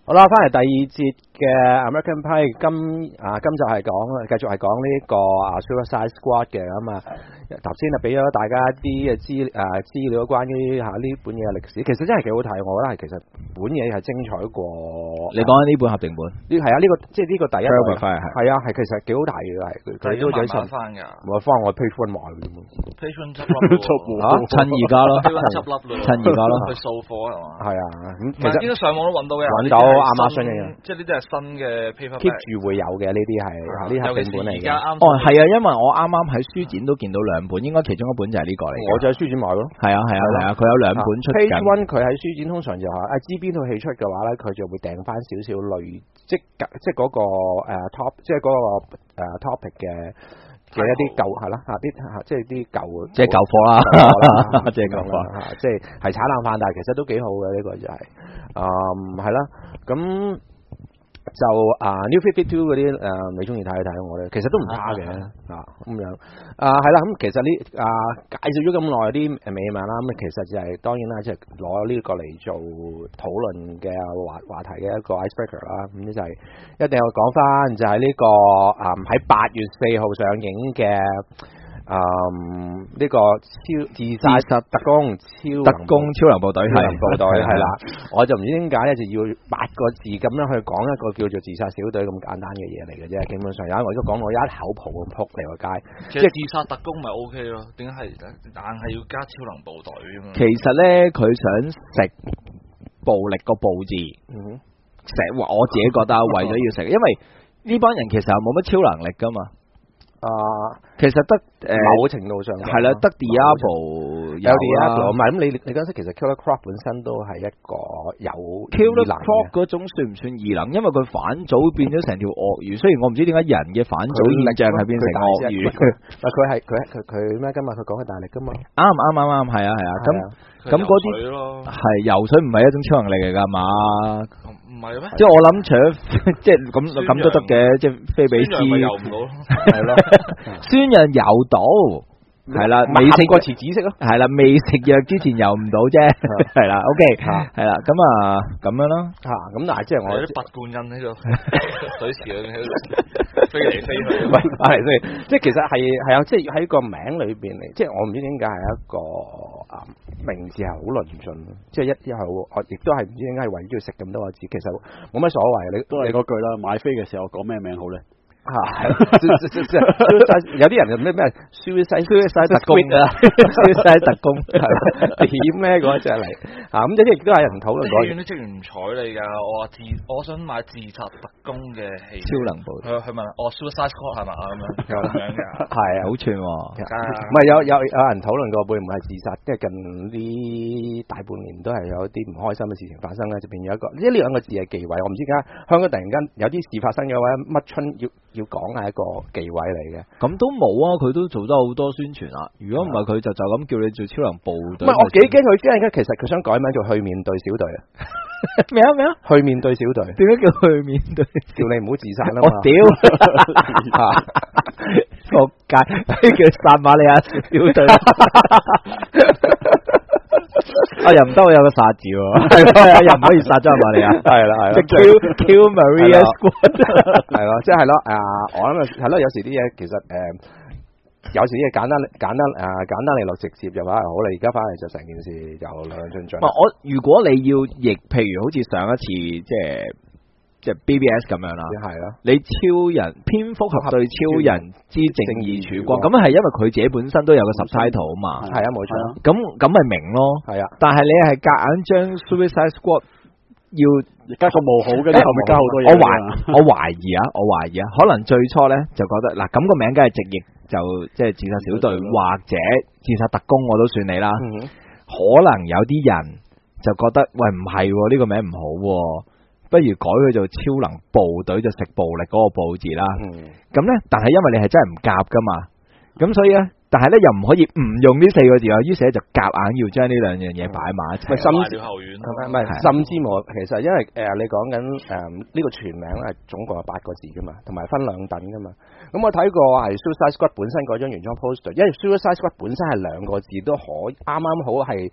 好啦，翻嚟第二節嘅 American Pie，今集係繼續係講呢個Suicide Squad 嘅咁啊。頭先啊俾咗大家一啲資料關於呢本嘢嘅歷史，其實真係幾好睇，我覺得係其實本嘢係精彩過。 你講緊呢本合訂本？ 係啊，呢個即係呢個第一代係啊，係其實幾好睇嘅係。 佢都幾新翻㗎。 我翻我 Page One 買嘅啫嘛。 Page One 執笠趁而家咯。 Page One 執笠咯。 趁而家咯。 去掃貨係嘛？ 係啊，咁其實應該上網都揾到嘅。 揾到亞馬遜嘅嘢。 即係呢啲係新嘅 paper keep 住會有嘅呢啲係呢合訂本嚟嘅。 哦，係啊，因為我啱啱喺書展都見到兩本，應該其中一本就係呢個嚟。 我就喺書展買咯。 係啊，佢有兩本出緊。 Page One 佢喺書展通常就話知邊套戲出嘅話咧，佢就會訂翻少少類即係嗰個top， 即係嗰個topic 嘅一啲舊係啦即係啲舊即係舊貨啦，即係舊貨即係炒冷飯，但係其實都幾好嘅呢個就係係啦咁。就New 52嗰啲你中意睇我咧，其實都唔差嘅咁樣係啦。咁其實呢介紹咗咁耐啲美漫啦，咁其實就係當然啦，即係攞呢個嚟做討論嘅話題嘅一個 icebreaker 啦。咁就係一定要講翻，就係呢個喺8月4號上映嘅呢個自殺特工超能部隊係啦，我就唔知點解咧，就要8個字咁樣去講一個叫做自殺小隊咁簡單嘅嘢嚟嘅啫。基本上有我而家講我一口泡咁撲嚟個街， 即係自殺特工咪 OK 咯？點解係硬係要加超能部隊啊嘛？ 其實咧，佢想食暴力個暴字，成話我自己覺得為咗要食，因為呢班人其實冇乜超能力噶嘛。其實得某程度上係啦，得 Diablo 有 Diablo， 唔係咁你嗰陣時其實 Killer Croc 本身都係一個有 Killer Croc 嗰種算唔算異能？因為佢反祖變咗成條鱷魚，雖然我唔知點解人嘅反祖現象係變成鱷魚， 佢咩㗎嘛？佢講係大力㗎嘛？ 啱，係啊，咁嗰啲係游水唔係一種超能力嚟㗎嘛？ 唔係咩？ 即係我諗除咗即係咁都得嘅，即係菲比斯游唔到，係咯。 孫楊游到，係啦，未食過遲紫色咯， 係啦，未食藥之前游唔到啫，係啦 ，OK，係啦，咁樣咯， 咁但係即係我啲拔罐印喺度，水池喺度飛嚟飛去， 喂，即係其實係啊，即係喺個名裏邊嚟，即係我唔知點解係一個名字係好論盡，即係一係我亦都係唔知點解係為咗要食咁多個字，其實冇乜所謂，你都係嗰句啦，買飛嘅時候講咩名好咧？ 有啲人就咩Suicide特工啊，Suicide特工點咩嗰隻嚟咁即係亦都係人討論過。 醫院啲職員唔睬你㗎，我想買自殺特工嘅戲， 超能部隊。 佢問Suicide Squad 係嘛咁樣㗎？ 係啊， 好串喎。 唔係有人討論過會唔會係自殺？即係近呢大半年都係有啲唔開心嘅事情發生咧，就變咗一個呢兩個字係忌諱。我唔知點解香港突然間有啲事發生嘅話，乜春要講係一個忌諱嚟嘅， 咁都冇啊！佢都做得好多宣傳啊！如果唔係佢就咁叫你做超能部隊。 唔係我幾驚佢驚其實佢想改名做去面對小隊啊！ 咩啊？ 去面對小隊， 點解叫去面對？ 叫你唔好自殺啦嘛！ 我屌，仆街！叫撒瑪利亞小隊。又唔得，我有個殺字喎，又唔可以殺咗阿瑪利亞， 係啦， 即係 kill Maria Squad， 係咯， 即係咯，我諗係咯，有時啲嘢其實有時啲嘢簡單嚟落直接就話好啦，而家翻嚟就成件事就兩進進。 如果你要譬如好似上一次即係 BBS 咁樣啦， 係咯， 你超人蝙蝠俠對超人之正義曙光，咁係因為佢自己本身都有個 subtitle 啊嘛， 係啊冇錯， 咁咪明咯，係啊，但係你係夾硬將 Suicide Squad 要加個冒號，跟住後面加好多嘢。 我懷疑啊，可能最初咧就覺得嗱咁個名梗係直譯就即係自殺小隊或者自殺特工我都算你啦，可能有啲人就覺得喂唔係呢個名唔好。不如改佢做超能部隊，就食暴力嗰個暴字啦。咁咧，但係因為你係真係唔夾噶嘛，咁所以咧，但係咧又唔可以唔用呢4個字啊。於是咧就夾硬要將呢兩樣嘢擺埋一齊。 甚至後院，甚至冇。其實因為你講緊呢個全名咧，總共有8個字噶嘛，同埋分2等噶嘛。咁我睇過係 Suicide Squad 本身嗰張原裝 poster，因為 Suicide Squad 本身係2個字都可啱啱好係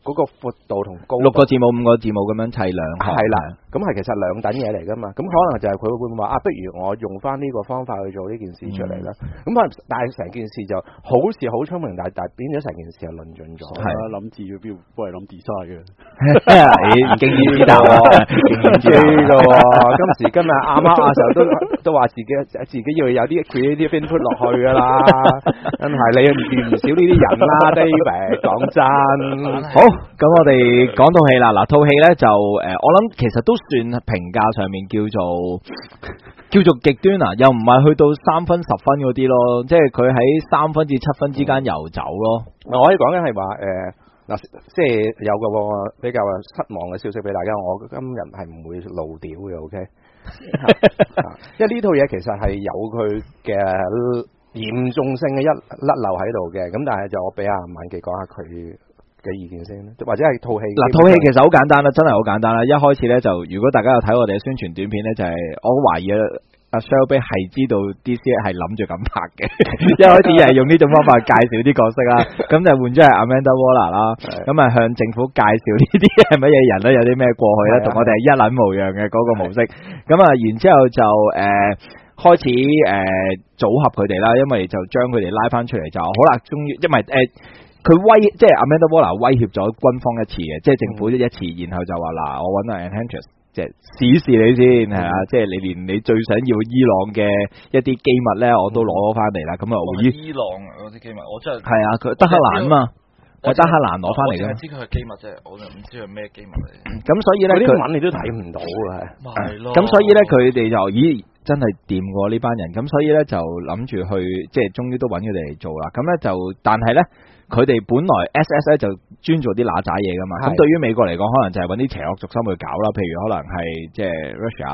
嗰個闊度同高 6個字母5個字母咁樣砌兩行， 係啦，咁係其實兩等嘢嚟噶嘛，咁可能就係佢會話不如我用翻呢個方法去做呢件事出嚟啦。咁但係成件事就好似好聰明，但係變咗成件事就論盡咗。 係啊，諗字要標幫嚟諗 design 嘅， 經驗之談喎， 經驗嘅喎。今時今日啱啱時候都話自己要有啲 creative input 落去噶啦，真係你遇唔少呢啲人啦，David。講真， 好，咁我哋講套戲啦。嗱，套戲咧就我諗其實都算評價上面叫做極端啊，又唔係去到3分10分嗰啲咯，即係佢喺3分至7分之間遊走咯。 我可以講緊係話嗱，即係有個比較失望嘅消息俾大家，我今日係唔會露屌嘅 ，OK？ 因為呢套嘢其實係有佢嘅嚴重性嘅一甩漏喺度嘅，咁但係就我俾阿晚記講下佢嘅意見先，或者係套戲。嗱， 套戲其實好簡單啦，真係好簡單啦。一開始咧就，如果大家有睇我哋嘅宣傳短片咧，就係我懷疑阿 Shelby 係知道 DC 係諗住咁拍嘅，一開始係用呢種方法介紹啲角色啦，咁就換咗係 Amanda Waller 啦，咁啊向政府介紹呢啲係乜嘢人咧，有啲咩過去咧，同我哋係一撚無樣嘅嗰個模式，咁啊然之後就開始組合佢哋啦，因為就將佢哋拉翻出嚟就好啦，終於因為佢即係 Amanda Waller 威脅咗軍方一次嘅，即係政府一次，然後就話嗱，我揾阿 Enchantress 即係試你先係啊，即係你連你最想要伊朗嘅一啲機密咧，我都攞翻嚟啦，咁啊伊朗嗰啲機密，我真係係啊，佢德克蘭啊嘛，我德克蘭攞翻嚟嘅， 我知佢係機密啫，我就唔知佢咩機密嚟。 咁所以咧， 啲文你都睇唔到嘅， 係咯。 咁所以咧，佢哋就真係掂過呢班人，咁所以咧就諗住去，即係終於都揾佢哋嚟做啦。咁咧就，但係咧佢哋本來 SS 咧就專做啲揦渣嘢噶嘛。咁對於美國嚟講，可能就係揾啲邪惡軸心去搞啦。譬如可能係即係 Russia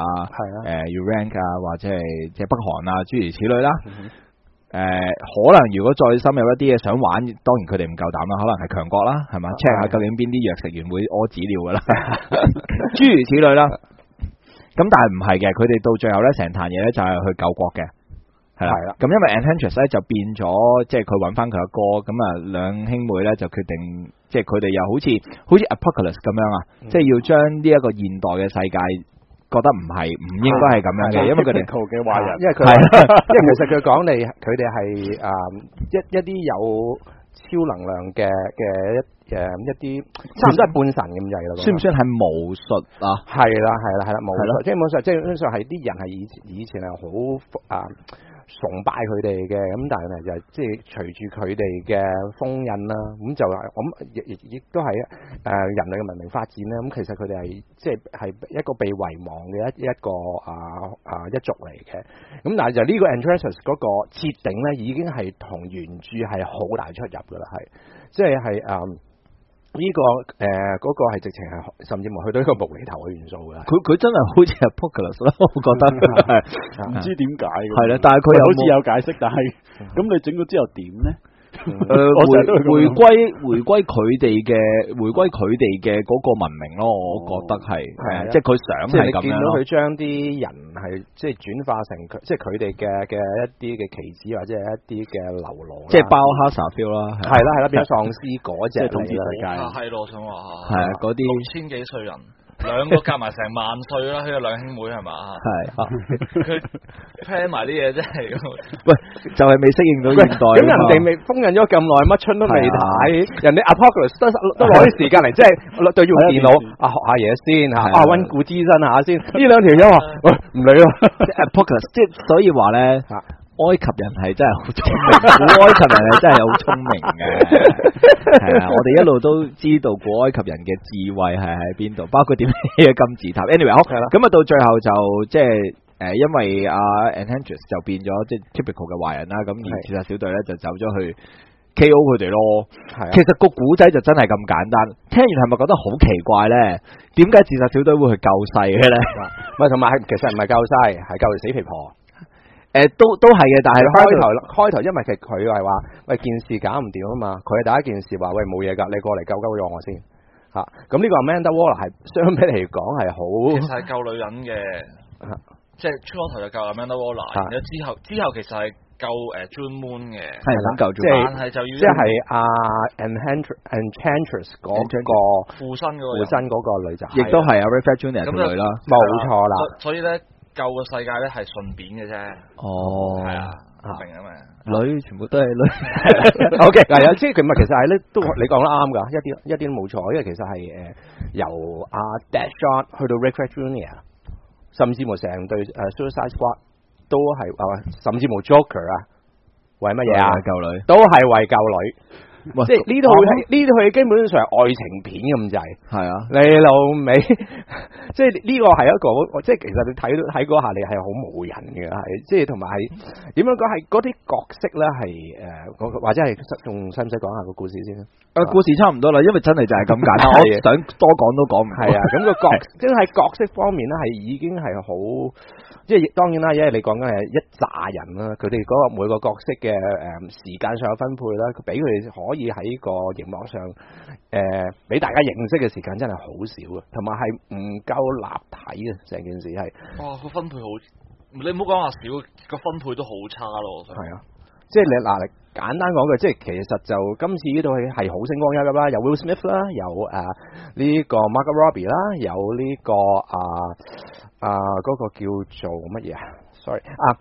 Iran 啊，或者係即係北韓啊，諸如此類啦。可能如果再深入一啲嘢想玩，當然佢哋唔夠膽啦。可能係強國啦，係嘛？check 下究竟邊啲藥食完會屙紙尿噶啦，諸如此類啦。咁但係唔係嘅，佢哋到最後咧，成壇嘢咧就係去救國嘅，係啦。咁因為 Enchantress 咧就變咗，即係佢揾翻佢阿哥，咁啊兩兄妹咧就決定，即係佢哋又好似 Apocalypse 咁樣啊，即係要將呢一個現代嘅世界覺得唔應該係咁樣嘅，因為佢哋嘅壞人， 因為其實佢講佢哋係一啲有超能量嘅一啲差唔多係半神咁滯咯， 算唔算係巫術啊？ 係啦，巫術，基本上係啲人係以前係好崇拜佢哋嘅，咁但係就即係隨住佢哋嘅封印啦，咁就咁亦都係人類嘅文明發展啦，咁其實佢哋係即係一個被遺忘嘅一個一族嚟嘅，咁但係就呢個 Enchantress 嗰個設定咧，已經係同原著係好大出入噶啦，係即係呢個嗰個係直情係甚至乎去到一個無厘頭嘅元素㗎。 佢真係好似係 Apocalypse 咯，我覺得唔知點解嘅。 係啦，但係佢又好似有解釋，但係咁你整咗之後點咧？ 回歸佢哋嘅嗰個文明咯，我覺得係，即係佢想係咁樣咯。即係你見到佢將啲人係即係轉化成即係佢哋嘅一啲嘅棋子或者係一啲嘅流羅，即係包哈薩 feel 啦，係啦，變咗喪屍嗰隻統治世界， 係咯，我想話係啊，嗰啲 6000幾歲人。兩個夾埋成萬歲啦，佢有兩兄妹係嘛？係，佢 plan 埋啲嘢真係， 喂，就係未適應到現代。咁人哋未封印咗咁耐，乜春都未睇，人哋 Apocalypse 都攞啲時間嚟，即係對用電腦學下嘢先嚇，溫故知新下先。呢兩條友話，喂唔理咯，Apocalypse 即係所以話咧。埃及人係真係好聰明，古埃及人係真係好聰明嘅，係啊！我哋一路都知道古埃及人嘅智慧係喺邊度，包括點起金字塔。Anyway， 好，咁啊到最後就即係因為阿 Enchantress 就變咗即係 typical 嘅壞人啦，咁而自殺小隊咧就走咗去 KO 佢哋咯。其實個古仔就真係咁簡單，聽完係咪覺得好奇怪咧？點解自殺小隊會去救世嘅咧？唔係，同埋其實唔係救世，係救條死肥婆。都係嘅，但係開頭，因為佢係話喂件事搞唔掂啊嘛，佢係第一件事話喂冇嘢噶，你過嚟救咗我先吓。咁呢個 Amanda Waller 係相比嚟講係好， 其實係救女人嘅，即係初頭就救 Amanda Waller，然之後其實係救June Moon 嘅， 係想救 June Moon， 但係就要即係Enchantress 嗰個附身嗰個女仔， 亦都係阿 Red Flag Junior 條女啦， 冇錯啦。 所以咧救個世界咧係順便嘅啫。 哦， 係啊，明啊嘛。 女全部都係女。 OK， 嗱有即係佢咪其實係咧，都你講得啱㗎，一啲都冇錯，因為其實係由阿 Deadshot 去到 Red Flag Junior， 甚至乎成隊Suicide Squad 都係甚至乎 Joker 啊，為乜嘢啊？ 救女， 都係為救女。即係呢套基本上係愛情片咁滯， 係啊， 你老味，即係呢個係一個，即係其實你睇嗰下你係好冇癮嘅，係即係同埋係點樣講係嗰啲角色咧係或者係仲使唔使講下個故事先？ 故事差唔多啦，因為真係就係咁簡單，我想多講都講唔到。 係啊，咁個真係角色方面咧係已經係好。即係當然啦，因為你講緊係一紮人啦，佢哋嗰個每個角色嘅時間上嘅分配啦，佢俾佢哋可以喺個熒幕上俾大家認識嘅時間真係好少嘅，同埋係唔夠立體嘅成件事係。 哇！個分配好，你唔好講話少，個分配都好差咯。 係啊，即係你嗱，簡單講句，即係其實就今次呢套戲係好星光熠熠啦，有 Will Smith 啦，有呢個 Margot Robbie 啦，有呢個嗰個叫做乜嘢啊 ？sorry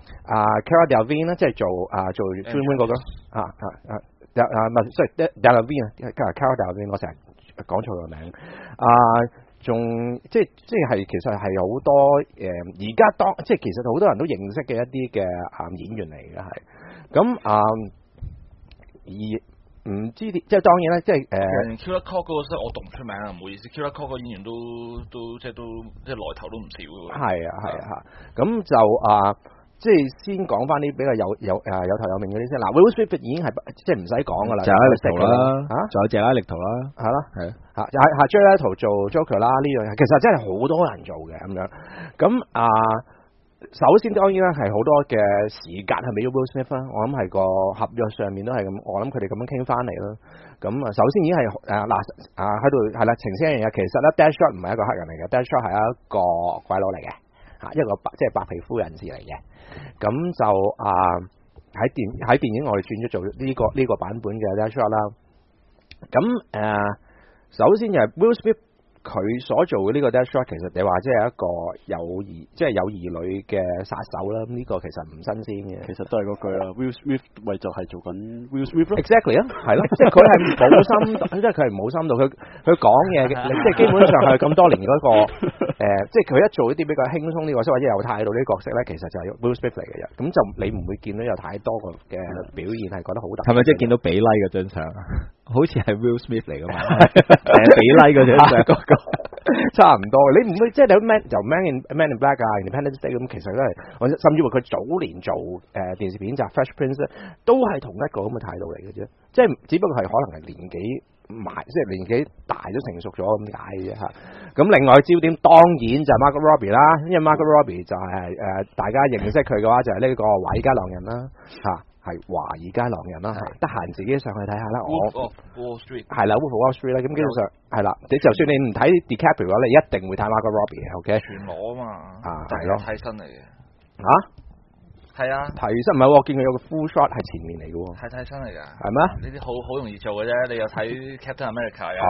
Cara Delevingne 啦，即係做 June Moon 嗰個唔係 sorry Delevingne 啊 Cara Delevingne 我成日講錯個名仲即係其實係好多而家即係其實好多人都認識嘅一啲嘅演員嚟嘅係咁唔知即係當然啦，即係 Killer Croc 嗰個真係我讀唔出名啊，唔好意思。Killer Croc 個演員都即係來頭都唔少嘅。係啊， 咁就即係先講翻啲比較有頭有面嗰啲先。嗱 ，Will Smith 已經係即係唔使講噶啦， 謝拉力圖啦，仲有謝拉力圖啦， 係啦，Jared Leto 做 Joker 啦，呢樣其實真係好多人做嘅咁樣。咁首先當然啦，係好多嘅時間係俾咗 Will Smith 啦，我諗係個合約上面都係咁，我諗佢哋咁樣傾翻嚟啦。咁首先已經係喺度係啦，澄清一樣嘢，其實咧 Deadshot 唔係一個黑人嚟嘅 ，Deadshot 係一個鬼佬嚟嘅，一個即係白皮膚人士嚟嘅。咁就喺電影我哋轉咗做呢個版本嘅 Deadshot 啦。咁首先就係 Will Smith。佢所做嘅呢個 Deadshot 其實你話即係一個有兒女嘅殺手啦，呢個其實唔新鮮嘅， 其實都係嗰句啦。Will Smith 咪就係做緊 Will Smith 咯。 Exactly 啊，係咯，即係佢係冇深度，即係佢係冇深度，佢講嘢嘅，即係基本上係咁多年嗰個即係佢一做一啲比較輕鬆呢個角色或者有態度呢啲角色咧，其實就係 Will Smith 嚟嘅啫。咁就你唔會見到有太多個嘅表現係覺得好大。 係咪即係見到比例嗰張相？好似係 Will Smith 嚟噶嘛？比例嗰張相。 差唔多，你唔會即係你 Man in Black Independence Day 咁，其實都係，甚至乎佢早年做電視片集 Fresh Prince 都係同一個咁嘅態度嚟嘅啫，即係只不過係可能係年紀即係年紀大咗成熟咗咁解嘅啫嚇。咁另外焦點當然就係 Margot Robbie 啦，因為 Margot Robbie 就係大家認識佢嘅話就係呢個華爾街狼人啦嚇。係華爾街狼人啦，得閒自己上去睇下啦。 Wolf of Wall Street 係啦 ，Wolf of Wall Street 啦。咁基本上係啦，你就算你唔睇 DiCaprio 嘅話，你一定會睇 Margot Robbie。OK， 全裸啊嘛， 係咯， 替身嚟嘅。係啊， 替身唔係喎，見佢有個 full shot 係前面嚟嘅喎， 係替身嚟㗎。 係咩？ 呢啲好容易做嘅啫，你又睇 Captain America 啊。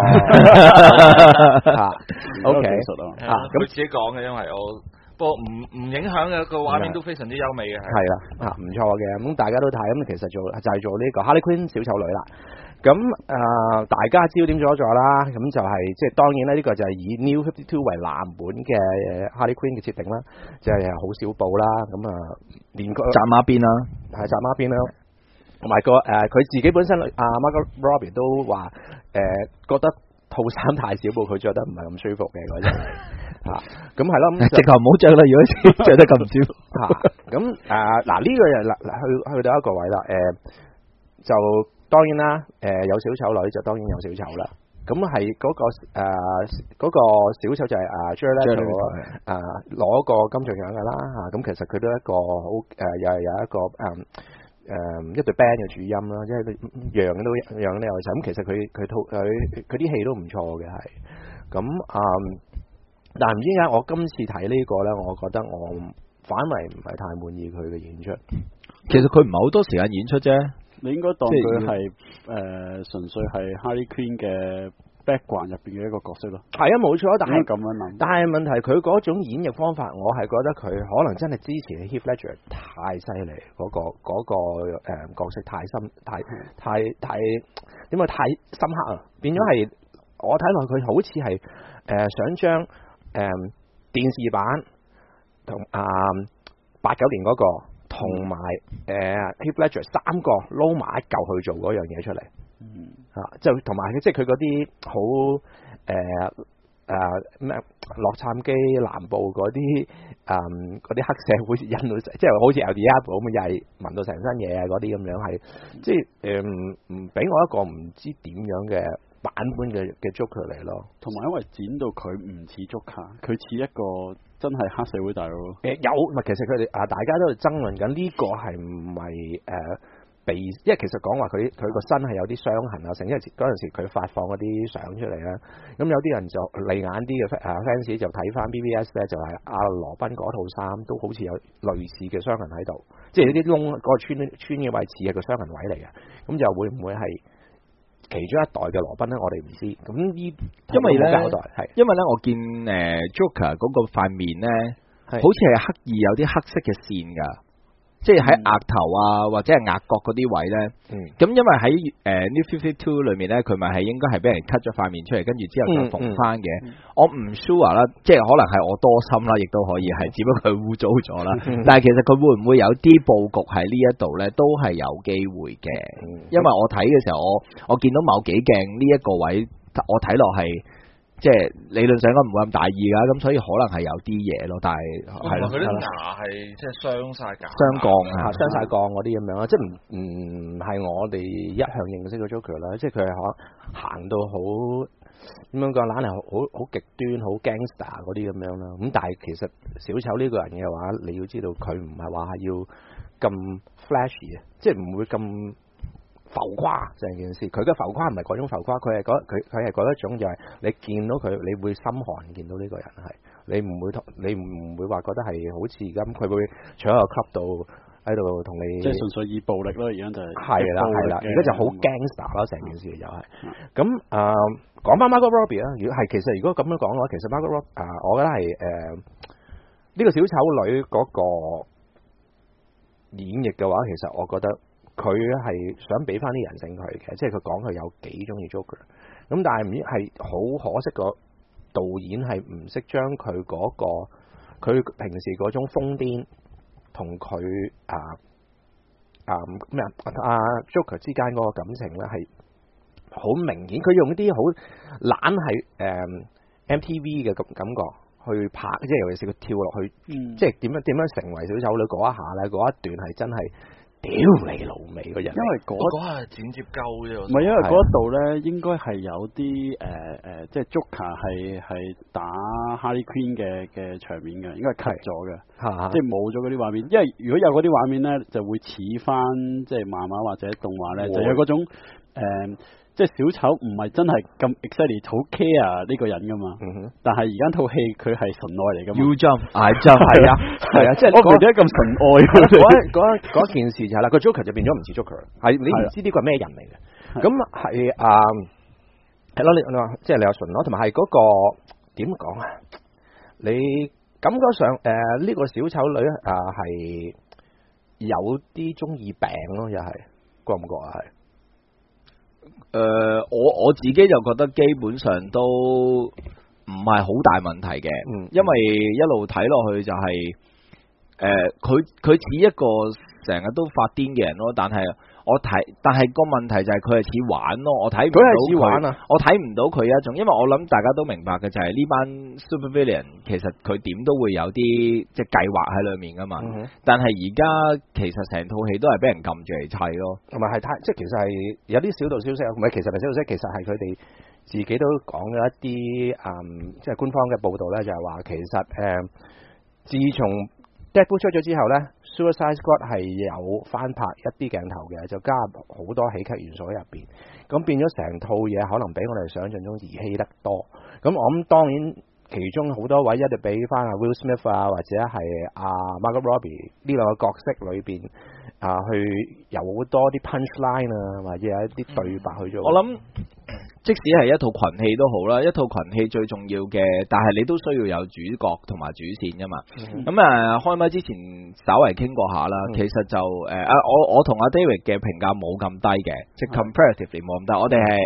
OK， 咁自己講嘅，因為我。不過唔影響嘅個畫面都非常之優美嘅，係啦，唔錯嘅，咁大家都睇，咁其實就係做呢個 Harley Quinn 小丑女啦。咁大家焦點咗啦，咁就係即係當然啦，呢個就係以 New 52為藍本嘅 Harley Quinn 嘅設定啦，就係好少布啦，咁連個紮孖辮啦， 係紮孖辮啦，同埋個佢自己本身Margot Robbie 都話覺得套衫太少布，佢着得唔係咁舒服嘅嗰陣。咁係咯， 直頭唔好着啦！如果着得咁少， 咁嗱呢個又去到一個位啦，就當然啦，有小丑女就當然有小丑啦。咁係嗰個小丑就係Jared Leto攞個金像獎㗎啦嚇。咁其實佢都一個好又係有一個一隊 band 嘅主音啦，即係樣都有齊。咁其實佢啲戲都唔錯嘅係咁但唔知點解我今次睇呢個咧，我覺得我反為唔係太滿意佢嘅演出。 其實佢唔係好多時間演出啫。 你應該當佢係純粹係 Harley Quinn 嘅 background 入邊嘅一個角色咯。 係啊，冇錯，但係咁樣諗。但係問題佢嗰種演繹方法，我係覺得佢可能真係之前嘅 Heath Ledger 太犀利，嗰個角色太深，太點解太深刻啊？變咗係我睇落佢好似係想將電視版同89年嗰個同埋Heath Ledger 3個撈埋一嚿去做嗰樣嘢出嚟。就同埋即係佢嗰啲好咩洛杉磯南部嗰啲黑社會印到，即係好似 El Diablo 咁，又係聞到成身嘢啊嗰啲咁樣，係即係唔俾我一個唔知點樣嘅版本嘅 Joker 嚟咯。同埋因為剪到佢唔似 Joker，佢似一個真係黑社會大佬。有其實佢哋大家都爭論緊呢個係唔係因為其實講話佢個身係有啲傷痕啊，成因為嗰陣時佢發放嗰啲相出嚟啦，咁有啲人就利眼啲嘅 fans 就睇翻 BBS 咧，就係阿羅賓嗰套衫都好似有類似嘅傷痕喺度，即係啲窿嗰個穿嘅位置係個傷痕位嚟嘅，咁就會唔會係其中一代嘅羅賓咧？我哋唔知。咁因為咧我見Joker 嗰個塊面咧，好似係刻意有啲黑色嘅線㗎。即係喺額頭啊，或者係額角嗰啲位咧，咁因為喺New 52裏面咧，佢咪係應該係俾人 cut 咗塊面出嚟，跟住之後再縫翻嘅。我唔 sure 啦，即係可能係我多心啦，亦都可以係，只不過佢污糟咗啦。但係其實佢會唔會有啲佈局喺呢一度咧，都係有機會嘅。因為我睇嘅時候，我見到某幾鏡呢一個位，我睇落係。即係理論上應該唔會咁大意㗎，咁所以可能係有啲嘢咯，但係係咯， 佢啲牙係即係傷晒㗎， 雙降啊，雙晒降嗰啲咁樣啦，即係唔係我哋一向認識嘅 Joker 啦，即係佢係可行到好點樣講，懶係好極端，好 gangster 嗰啲咁樣啦。咁但係其實小丑呢個人嘅話，你要知道佢唔係話要咁 flashy 嘅，即係唔會咁浮誇成件事，佢嘅浮誇唔係嗰種浮誇，佢係嗰一種就係你見到佢，你會心寒，見到呢個人係，你唔會話覺得係好似咁，佢會坐喺個 club 度喺度同你， 即係純粹以暴力咯，而家就係啦，而家就好 gangster 啦，成件事又係。咁講翻 Margot Robbie 啦，如果咁樣講嘅話，其實 Margot Robbie 我覺得係呢個小丑女嗰個演繹嘅話，其實我覺得。佢係想俾翻啲人性佢嘅，即係佢講佢有幾中意 Joker，咁但係唔知係好可惜個導演係唔識將佢嗰個佢平時嗰種瘋癲同佢Joker 之間嗰個感情咧係好明顯，佢用啲好懶係MTV 嘅感覺去拍，即係尤其是佢跳落去，即係點樣成為小丑女嗰一下咧，嗰一段係真係。屌你老味個人， 因為嗰下係剪接鳩啫， 唔係因為嗰度咧，應該係有啲即係 Joker 係打 Harley Quinn 嘅場面嘅，應該係 cut 咗嘅，即係冇咗嗰啲畫面。因為如果有嗰啲畫面咧，就會似翻即係漫畫或者動畫咧，就有嗰種即係小丑唔係真係咁 excited 好 care 呢個人噶嘛，但係而家套戲佢係純愛嚟噶嘛。 I jump 係啊，即係我唔知點解咁純愛。 嗰件事就係啦，個 Joker 就變咗唔似 Joker， 係你唔知呢個係咩人嚟嘅。咁係係咯，你話即係你話純咯，同埋係嗰個點講啊？你感覺上呢個小丑女係有啲中二病咯，又係覺唔覺啊？係。 我自己就覺得基本上都唔係好大問題嘅，因為一路睇落去就係佢似一個成日都發癲嘅人咯，但係個問題就係佢係似玩咯，我睇唔到佢，我睇唔到佢一種，因為我諗大家都明白嘅就係呢班 supervillain 其實佢點都會有啲即係計劃喺裏面噶嘛，但係而家其實成套戲都係俾人撳住嚟砌咯， 同埋係即係其實係有啲小道消息，唔係其實係小道消息，其實係佢哋自己都講咗一啲即係官方嘅報道咧，就係話其實自從Deadpool 出咗之後呢 Suicide Squad 係有翻拍一啲鏡頭嘅，就加入好多喜劇元素喺入邊，咁變咗成套嘢可能比我哋想象中兒戲得多。咁我諗當然其中好多位一定俾翻阿 Will Smith 啊，或者係阿 Margot Robbie 呢兩個角色裏邊去有好多啲 punchline 啊，或者有一啲對白去做。 我諗即使係一套群戲都好啦，一套群戲最重要嘅，但係你都需要有主角同埋主線噶嘛。咁開麥之前稍為傾過下啦，其實就我同阿 David 嘅評價冇咁低嘅，即係 comparatively 冇咁低。我哋係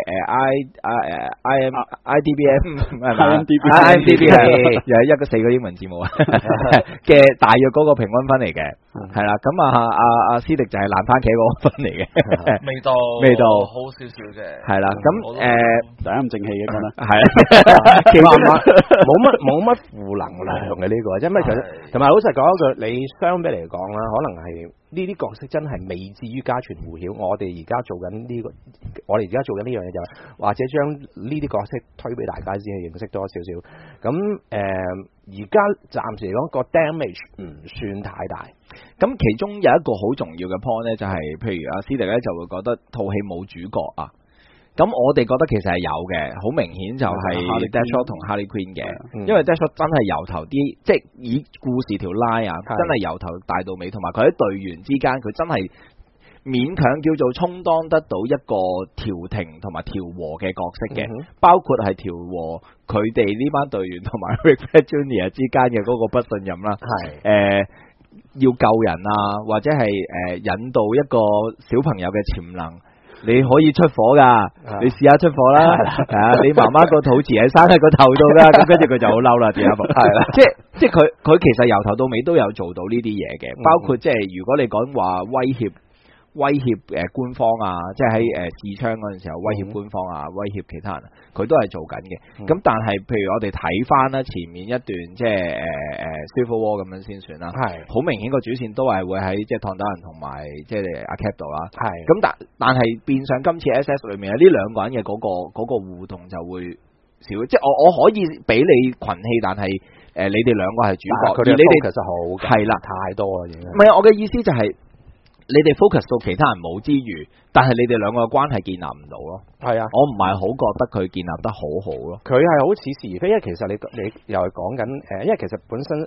IMDb 係又係一個4個英文字母嘅大約嗰個平均分嚟嘅，係啦。咁阿斯迪就係爛番茄嗰個分嚟嘅，味道好少少嘅， 係啦。咁大家咁正氣嘅講啦， 係其實冇乜負能量嘅呢個，因為其實同埋老實講一句，你相比嚟講啦，可能係呢啲角色真係未至於家傳戶曉。我哋而家做緊呢個，我哋而家做緊呢樣嘢就係或者將呢啲角色推俾大家先去認識多少少。咁而家暫時嚟講個 damage 唔算太大。 咁其中有一個好重要嘅 point 咧，就係譬如阿斯迪咧就會覺得套戲冇主角啊。咁我哋覺得其實係有嘅，好明顯就係 Deadshot 同 Harley Quinn 嘅，因為 Deadshot 真係由頭即係以故事條拉啊，真係由頭帶到尾，同埋佢喺隊員之間，佢真係勉強叫做充當得到一個調停同埋調和嘅角色嘅，包括係調和佢哋呢班隊員同埋 Rick Flag Jr. 之間嘅嗰個不信任啦，要救人啊，或者係引導一個小朋友嘅潛能。你可以出火噶，你試下出火啦，係啊！你媽媽個肚臍係生喺個頭度噶，咁跟住佢就好嬲啦，第一幕係啦，即係佢其實由頭到尾都有做到呢啲嘢嘅，包括即係如果你講話威脅官方啊，即係喺試槍嗰陣時候威脅官方啊，威脅其他人，佢都係做緊嘅。咁但係譬如我哋睇翻啦，前面一段即係Civil War 咁樣先算啦，係好明顯個主線都係會喺即係唐達人同埋即係阿 Cap 度啦，係咁但係變相今次 SS 裏面呢兩個人嘅嗰個互動就會少，即係我可以俾你群戲，但係你哋兩個係主角，而你哋其實好係啦，太多啦，唔係我嘅意思就係。你哋 focus 到其他人冇之餘，但係你哋兩個嘅關係建立唔到咯。係啊，我唔係好覺得佢建立得好好咯。佢係好似是而非，因為其實你又係講緊因為其實本身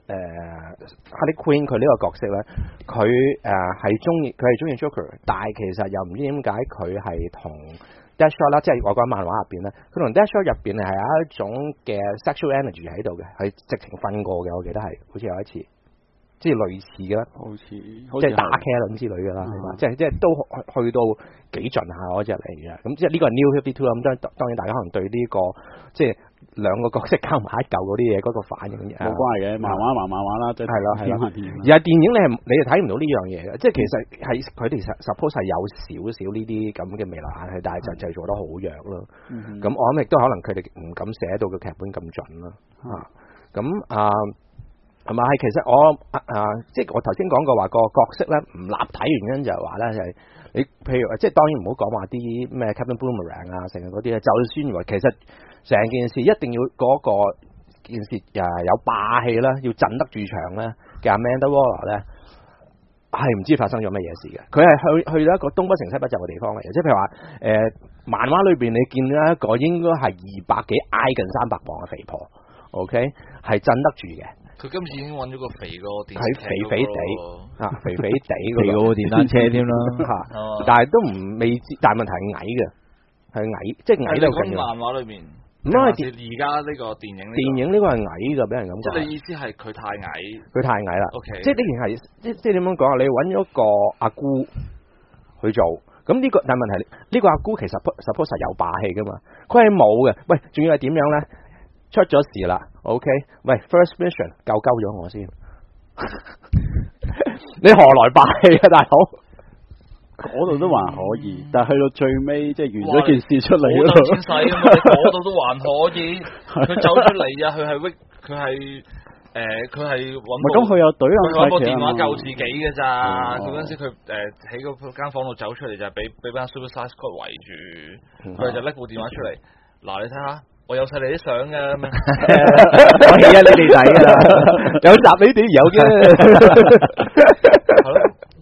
Harley Quinn 佢呢個角色咧，佢係中意 Joker， 但係其實又唔知點解佢係同 Deadshot 啦，即係我講漫畫入邊咧，佢同 Deadshot 入邊係有一種嘅 sexual energy 喺度嘅，係直情瞓過嘅，我記得係好似有一次。即係類似嘅啦，好似即係打茄輪之類嘅啦，係嘛？即係都去到幾盡下嗰隻嚟嘅。咁即係呢個係 New 52咁，當然大家可能對呢個即係兩個角色交埋一嚿嗰啲嘢嗰個反應冇關係嘅，漫畫啦，即係係啦。而係電影你係睇唔到呢樣嘢嘅，即係其實係佢哋 suppose 係有少少呢啲咁嘅微流眼氣，但係就做得好弱咯。咁我諗亦都可能佢哋唔敢寫到個劇本咁準啦。咁係咪？其實我即係我頭先講過話個角色咧唔立體，原因就係話咧就係你譬如即係當然唔好講話啲咩 Captain Boomerang 啊，成日嗰啲咧，就算其實成件事一定要嗰個件事有霸氣啦，要鎮得住場咧嘅 Amanda Waller 咧係唔知發生咗咩嘢事嘅。佢係去到一個東北城西北就嘅地方嚟嘅，即係譬如話漫畫裏邊你見到一個應該係200幾挨近300磅嘅肥婆 ，OK 係鎮得住嘅。佢今次已經揾咗個肥個電係肥地肥地嗰個電單車添啦但係都唔未知，但係問題係矮嘅，係矮，即係矮到咁樣。漫畫裏面唔係而家呢個電影呢個係矮嘅，俾人感覺。即係你意思係佢太矮，佢太矮啦。OK，即係呢件係即係點樣講啊？你揾咗個阿姑去做，咁呢個但係問題呢個阿姑其實 suppose 係有霸氣噶嘛，佢係冇嘅。喂，仲要係點樣咧？出咗事啦 ，OK？ 喂 ，First Mission 救鳩咗我先，你何來霸氣啊，大佬？嗰度都還可以，但係去到最尾即係完咗件事出嚟咯。錢使啊嘛，嗰度都還可以。佢走出嚟啊，佢係咁佢有隊揾部電話救自己嘅咋。佢嗰陣時佢喺嗰間房度走出嚟就係俾班 Suicide Squad 圍住，佢就拎部電話出嚟。嗱，你睇下。我有晒你啲相嘅，我戲你哋睇噶啦，有集你哋有嘅。係咯，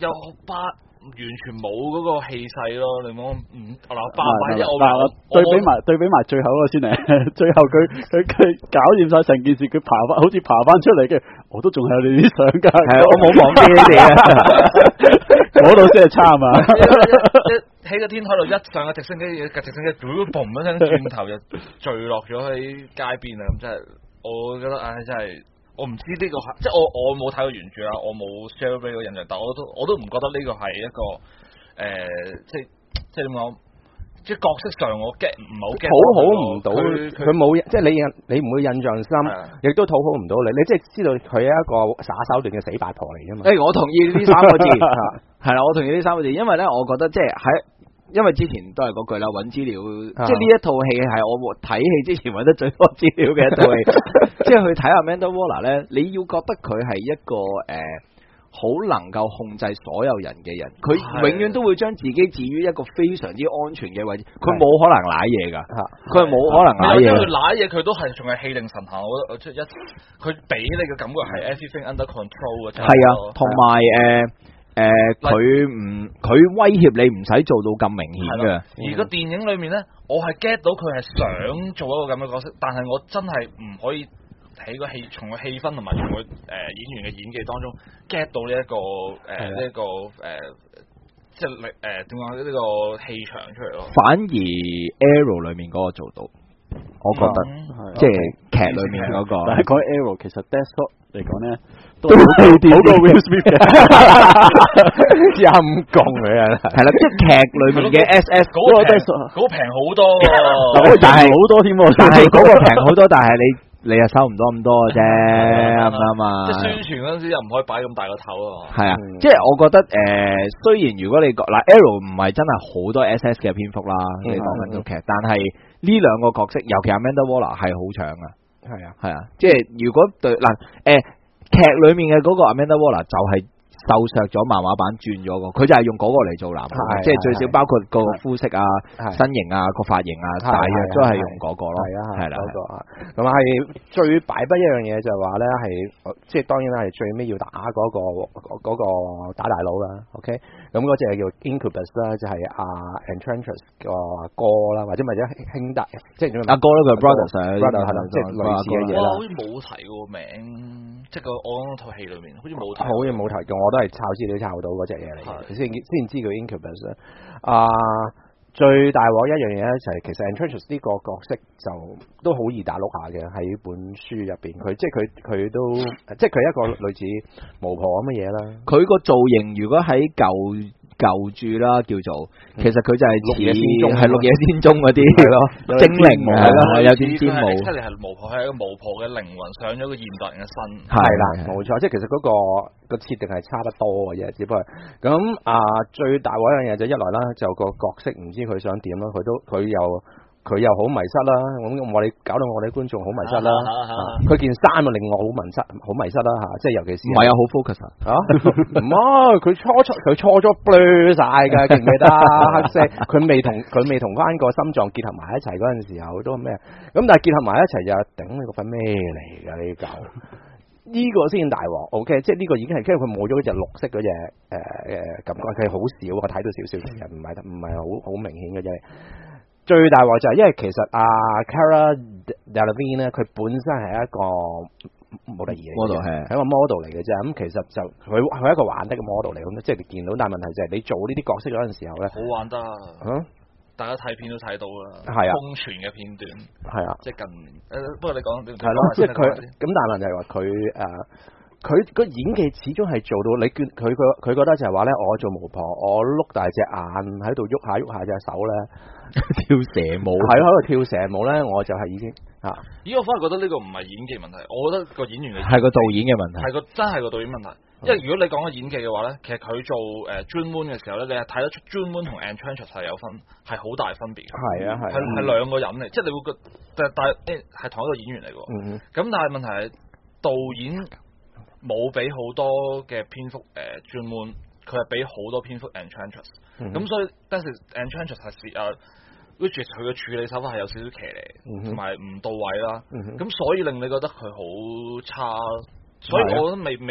有完全冇嗰個氣勢咯，你冇嗱8或者我對比埋最後嗰個先嚟，最後佢搞掂晒成件事，佢好似爬翻出嚟嘅，我都仲係有你啲相㗎， 係我冇忘記你哋啊， 嗰度先係差嘛， 喺個天台度一上個直升機，架直升機嘣一聲轉頭就墜落咗喺街邊啊！咁真係，我覺得真係。我唔知呢個係，即係我冇睇過原著啦，我冇 share 俾個印象，但我都唔覺得呢個係一個即係點講，即係角色上我 get 唔係好 get， 討好唔到佢冇，即係你唔會印象深，亦都討好唔到你即係知道佢係一個耍手段嘅死八婆嚟㗎嘛。 我同意呢3個字，係啦，我同意呢3個字，因為咧，我覺得即係因為之前都係嗰句啦，揾資料，即係呢一套戲係我睇戲之前揾得最多資料嘅一套戲，即係去睇下 Amanda Waller 咧，你要覺得佢係一個好能夠控制所有人嘅人，佢永遠都會將自己置於一個非常之安全嘅位置，佢冇可能舐嘢㗎，佢係冇可能舐嘢。 佢舐嘢佢都係仲係氣定神閒，我覺得佢俾你嘅感覺係 everything under control 嘅。係啊，同埋佢威脅你唔使做到咁明顯嘅。 而個電影裏面咧，我係 get 到佢係想做一個咁嘅角色，但係我真係唔可以喺個從個氣氛同埋從個演員嘅演技當中 get 到呢一個呢一個即係點講呢個氣場出嚟咯。反而 Arrow 裏面嗰個做到，我覺得即係劇裏面嗰個。 但係講 Arrow 其實 Deathstroke 嚟講咧。都好過 Will Smith 嘅， 陰公嘅人係啦，即係劇裏面嘅 SS 嗰個平好多喎， 但係好多添喎， 但係嗰個平好多，但係你又收唔到咁多嘅啫，啱唔啱啊？ 即係宣傳嗰陣時又唔可以擺咁大個頭咯。 係啊，即係我覺得雖然如果你嗱 Arrow 唔係真係好多 SS 嘅篇幅啦，你講緊套劇，但係呢兩個角色，尤其 Amanda Waller 係好搶啊，係啊，即係如果對嗱劇裏面嘅嗰個 Amanda Waller 就係瘦削咗漫畫版轉咗佢就係用嗰個嚟做男配，即係最少包括個膚色啊、身形啊、個髮型啊，大約都係用嗰個咯。係啦， 咁係最敗筆一樣嘢就係話咧，係即係當然係最尾要打嗰個打大佬啦。OK， 咁嗰隻叫 Incubus 啦，就係阿 Enchantress 個哥啦，或者兄弟，即係阿哥啦，佢 brothers 係啦，即係類似嘅嘢啦。 好似冇提個名，即係我嗰套戲裏面好似冇提， 好似冇提過，我都係抄資料抄到嗰隻嘢嚟嘅，先知佢 Incubus 最大鑊一樣嘢咧就係其實 Enchantress 呢個角色就都好易打碌下嘅，喺本書入邊，佢佢都即係佢一個類似巫婆咁嘅嘢啦。佢個造型如果喺舊著啦叫做，其實佢就係似綠野仙蹤嗰啲咯，精靈係咯，有啲尖毛。 出嚟係巫婆，係一個巫婆嘅靈魂上咗個現代人嘅身。 係啦，冇錯，即係其實嗰個設定係差得多嘅啫，只不過咁最大鑊一樣嘢就一來啦，就個角色唔知佢想點啦，佢又好迷失啦，咁我哋搞到我哋觀眾好迷失啦。佢件衫啊令我好迷失啦嚇，即係尤其是唔係啊，好 focus 唔佢初blur 晒㗎，記唔記得黑色？佢未同翻個心臟結合埋一齊嗰陣時候都咩？咁但係結合埋一齊就頂你個份咩嚟㗎呢嚿？呢個先大鑊 ，OK， 即係呢個已經係因為佢冇咗嗰隻綠色嗰隻感覺，佢好少，我睇到少少嘅，唔係好明顯嘅啫。最大鑊就係因為其實Cara Delevingne 咧，佢本身係一個冇得意嘅 model， 係一個 model 嚟嘅啫。咁其實就佢係一個玩得嘅 model 嚟，咁即係你見到，但係問題就係你做呢啲角色嗰陣時候咧， 好玩得大家睇片都睇到啦， 係啊， 瘋傳嘅片段係啊，即係近不過你講係咯，即係佢咁，但係問題係話佢個演技始終係做到你佢覺得就係話咧，我做巫婆，我碌大隻眼喺度喐下隻手咧， 跳蛇舞係咯，喺度跳蛇舞咧，我就係已經咦，我反而覺得呢個唔係演技問題，我覺得個演員係個導演嘅問題， 真係個導演問題。因為如果你講個演技嘅話咧，其實佢做June Moon 嘅時候咧，你係睇得出 June Moon 同 Enchantress 係好大分別嘅。係兩個人嚟，即係你會覺得但係同一個演員嚟嘅。咁但係問題係導演冇俾好多嘅篇幅June Moon，佢係俾好多篇幅 Enchantress。咁所以但係 Enchantress 係which is 佢嘅處理手法係有少少騎呢，同埋唔到位啦。咁所以令你覺得佢好差，所以我覺得未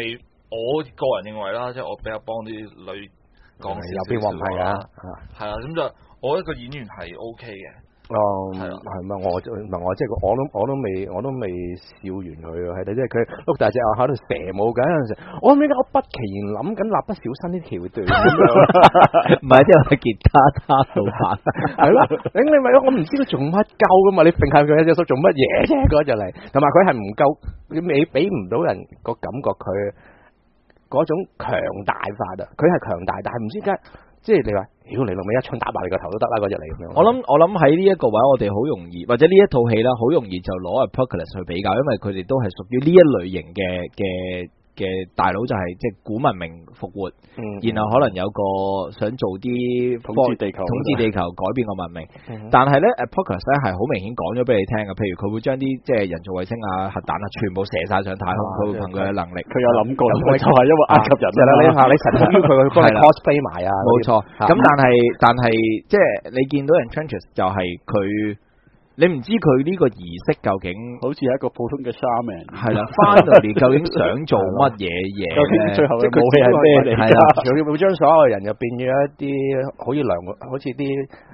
我個人認為啦，即係我比較幫啲女講少有邊話唔係啊？ 係啊，咁就我覺得個演員係 OK 嘅。 係咪我即係我都未笑完佢喎，係即係佢碌大隻眼喺度蛇舞緊嗰陣時，我諗我不其然諗緊蠟筆小新呢條段咁樣， 唔係即係吉他老闆係啦，你咪我唔知佢做乜鳩噶嘛，你揈下佢隻手做乜嘢啫嗰就嚟，同埋佢係唔夠，你俾唔到人個感覺佢嗰種強大法啊，佢係強大，但係唔知點解。即係你話，屌你老味一槍打爆你個頭都得啦嗰隻嚟咁樣。 我諗喺呢一個位，我哋好容易，或者呢一套戲啦，好容易就攞 Apocalypse 去比較，因為佢哋都係屬於呢一類型嘅大佬，就係即係古文明復活，然後可能有個想做啲統治地球改變個文明，但係咧 Apocalypse 咧係好明顯講咗俾你聽嘅，譬如佢會將啲即係人造衛星啊、核彈啊全部射晒上太空，佢會憑佢嘅能力， 佢有諗過，就係因為埃及人啦， 你神於佢幫你 cosplay 埋啊， 冇錯。咁但係即係你見到 Enchantress 就係佢。你唔知佢呢個儀式究竟好似係一個普通嘅 shaman， 係啦，finally 究竟想做乜嘢嘢？ 究竟最後嘅武器係咩嚟？ 係啦， 佢會將所有人又變咗一啲好似啲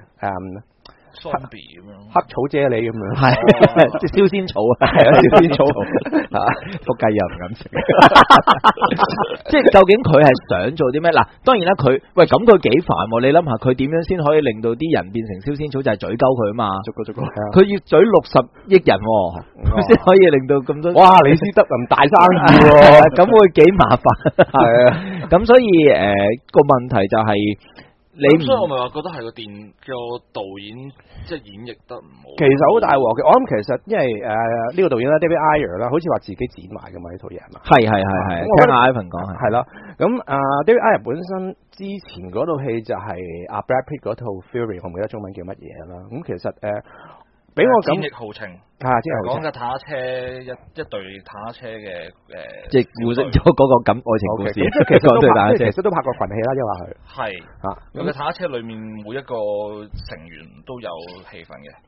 zombie 咁樣， 黑草啫喱咁樣， 係即係燒仙草啊，係啊，燒仙草啊，福雞又唔敢食。即係究竟佢係想做啲咩？嗱，當然啦，佢咁佢幾煩喎？你諗下，佢點樣先可以令到啲人變成燒仙草？就係嘴鳩佢啊嘛，逐個，佢要嘴60億人，佢先可以令到咁多。 哇！你先得咁大生意喎， 咁會幾麻煩？係啊，咁所以個問題就係。 所以我咪話覺得係個導演即係演繹得唔好。 其實好大鑊嘅，我諗其實因為呢個導演咧 David Ayer 啦，好似話自己剪埋嘅嘛呢套嘢係嘛？係， 聽阿 Ivan 講係啦。咁David Ayer 本身之前嗰套戲就係阿 Brad Pitt 嗰套 Fury， 我唔記得中文叫乜嘢啦。咁其實俾我咁， 戰役豪情講嘅坦克車一隊坦克車嘅即係故事咗嗰個咁愛情故事。 其實都拍過群戲啦，因為佢係咁嘅坦克車裏面每一個成員都有戲份嘅。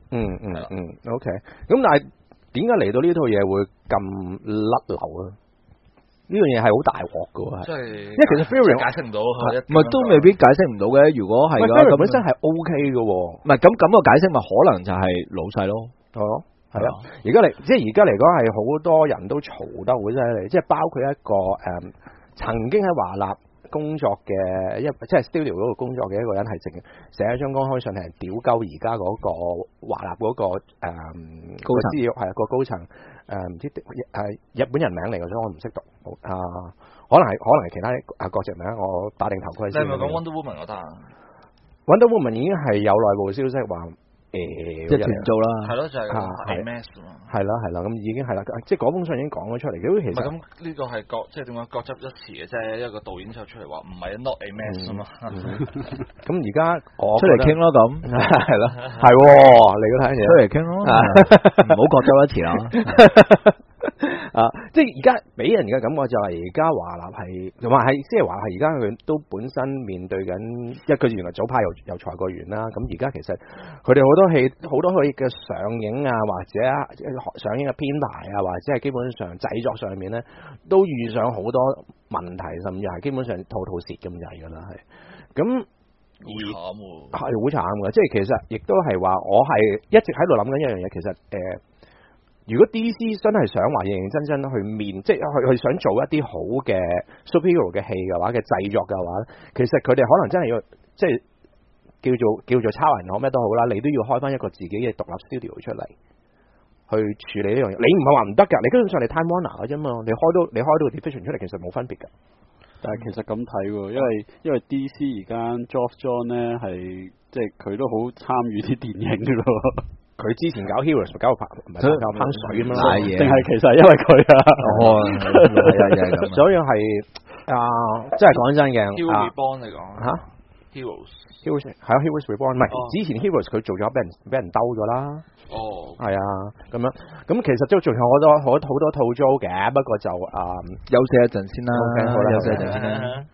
OK。咁但係點解嚟到呢套嘢會咁甩流啊？呢樣嘢係好大鑊㗎喎， 即係因為其實 Fury 解釋唔到， 唔係都未必解釋唔到嘅。如果係嘅， 咁本身係 OK 嘅喎， 唔係咁個解釋咪可能就係老細咯， 係啊。而家嚟講係好多人都嘈得好犀利，即係包括一個曾經喺華納工作嘅即係 studio 嗰度工作嘅一個人，係淨寫一張公開信係屌鳩而家嗰個華納嗰個高層，係個高層唔知日本人名嚟嘅，所以我唔識讀可能係其他國籍名，我打定頭盔先。 你係咪講 Wonder Woman 我得啊 ？Wonder Woman 已經係有內部消息話。 即係團做啦， 係咯，就係係 mass 嘛， 係啦，咁已經係啦，即係嗰封信已經講咗出嚟嘅。其實咁呢個係即係點講各執一詞嘅啫，一個導演就出嚟話唔係 not a mass 啊嘛。 咁而家我出嚟傾咯，咁係咯，係你嗰睇嘢出嚟傾咯，唔好各執一詞啦。 即係而家俾人嘅感覺就係而家華納係，同埋係即係話係而家佢都本身面對緊，因為佢原來早排又裁過員啦。咁而家其實佢哋好多戲嘅上映啊，或者上映嘅編排啊，或者係基本上製作上面咧，都遇上好多問題，甚至係基本上套蝕咁滯噶啦，係咁係好慘嘅。即係其實亦都係話，我係一直喺度諗緊一樣嘢，其實如果 DC 真係想話認認真真去即係去想做一啲好嘅 superhero 嘅戲嘅話嘅製作嘅話，其實佢哋可能真係要即係叫做抄人行咩都好啦，你都要開翻一個自己嘅獨立 studio 出嚟去處理呢樣嘢。你唔係話唔得㗎，你根本上嚟 Time Warner 㗎啫嘛，你開到個 division 出嚟，其實冇分別㗎。 但係其實咁睇喎，因為 DC 而家 Geoff John 咧係即係佢都好參與啲電影㗎咯。佢之前搞 Heroes 搞噴水咁啦， 定係其實係因為佢啊？ 所以係即係講真嘅 ，Heroes Reborn 嚟講嚇 Heroes 係啊 Heroes Reborn 唔係之前 Heroes 佢做咗俾人兜咗啦。係啊，咁樣咁其實都仲有好多套租嘅，不過就休息一陣先啦。好啦，休息一陣先啦。